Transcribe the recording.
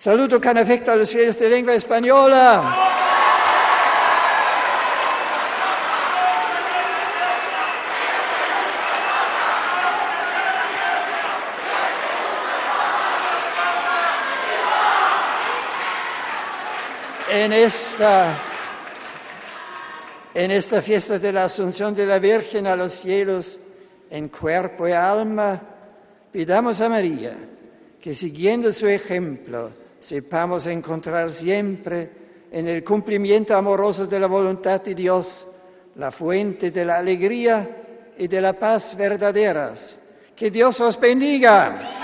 Saludo con afecto a los fieles de lengua española. En esta fiesta de la Asunción de la Virgen a los cielos, en cuerpo y alma, pidamos a María que siguiendo su ejemplo sepamos encontrar siempre en el cumplimiento amoroso de la voluntad de Dios la fuente de la alegría y de la paz verdaderas. Que Dios os bendiga.